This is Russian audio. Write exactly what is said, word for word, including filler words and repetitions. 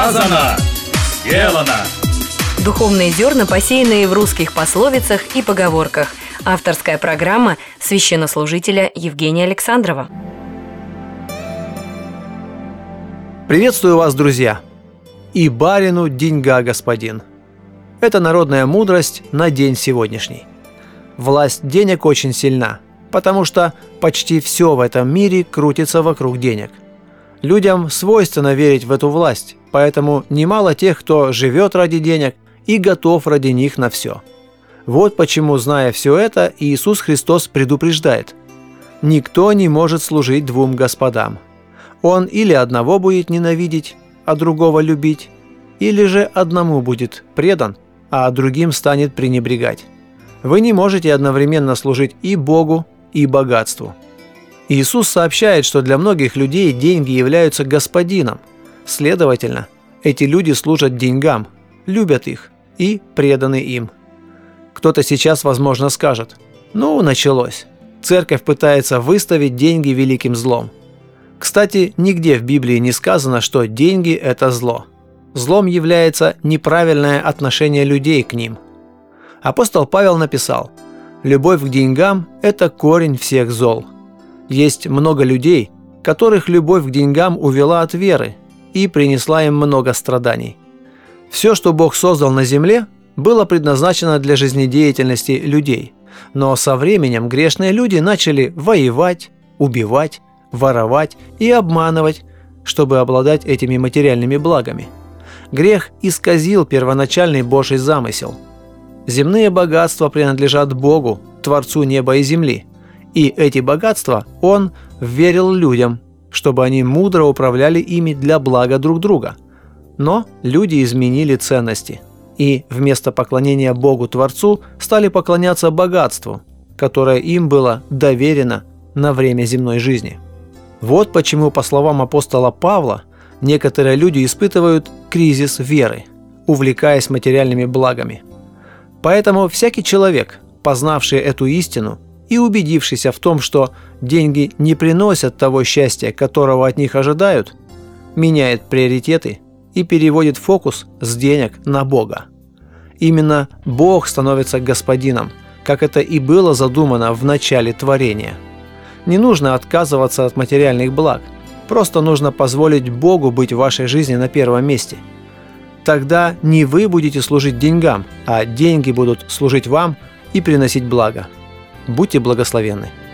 Сказано, сделано. Духовные зерна, посеянные в русских пословицах и поговорках. Авторская программа священнослужителя Евгения Александрова. Приветствую вас, друзья! «И барину деньга господин». Это народная мудрость на день сегодняшний. Власть денег очень сильна, потому что почти все в этом мире крутится вокруг денег. Людям свойственно верить в эту власть, поэтому немало тех, кто живет ради денег и готов ради них на все. Вот почему, зная все это, Иисус Христос предупреждает: «Никто не может служить двум господам. Он или одного будет ненавидеть, а другого любить, или же одному будет предан, а другим станет пренебрегать. Вы не можете одновременно служить и Богу, и богатству». Иисус сообщает, что для многих людей деньги являются господином. Следовательно, эти люди служат деньгам, любят их и преданы им. Кто-то сейчас, возможно, скажет: «Ну, началось. Церковь пытается выставить деньги великим злом». Кстати, нигде в Библии не сказано, что деньги – это зло. Злом является неправильное отношение людей к ним. Апостол Павел написал: «Любовь к деньгам – это корень всех зол». Есть много людей, которых любовь к деньгам увела от веры и принесла им много страданий. Все, что Бог создал на земле, было предназначено для жизнедеятельности людей. Но со временем грешные люди начали воевать, убивать, воровать и обманывать, чтобы обладать этими материальными благами. Грех исказил первоначальный Божий замысел. Земные богатства принадлежат Богу, Творцу неба и земли, и эти богатства Он вверил людям, чтобы они мудро управляли ими для блага друг друга. Но люди изменили ценности, и вместо поклонения Богу Творцу стали поклоняться богатству, которое им было доверено на время земной жизни. Вот почему, по словам апостола Павла, некоторые люди испытывают кризис веры, увлекаясь материальными благами. Поэтому всякий человек, познавший эту истину и убедившийся в том, что деньги не приносят того счастья, которого от них ожидают, меняет приоритеты и переводит фокус с денег на Бога. Именно Бог становится господином, как это и было задумано в начале творения. Не нужно отказываться от материальных благ, просто нужно позволить Богу быть в вашей жизни на первом месте. Тогда не вы будете служить деньгам, а деньги будут служить вам и приносить благо. Будьте благословенны.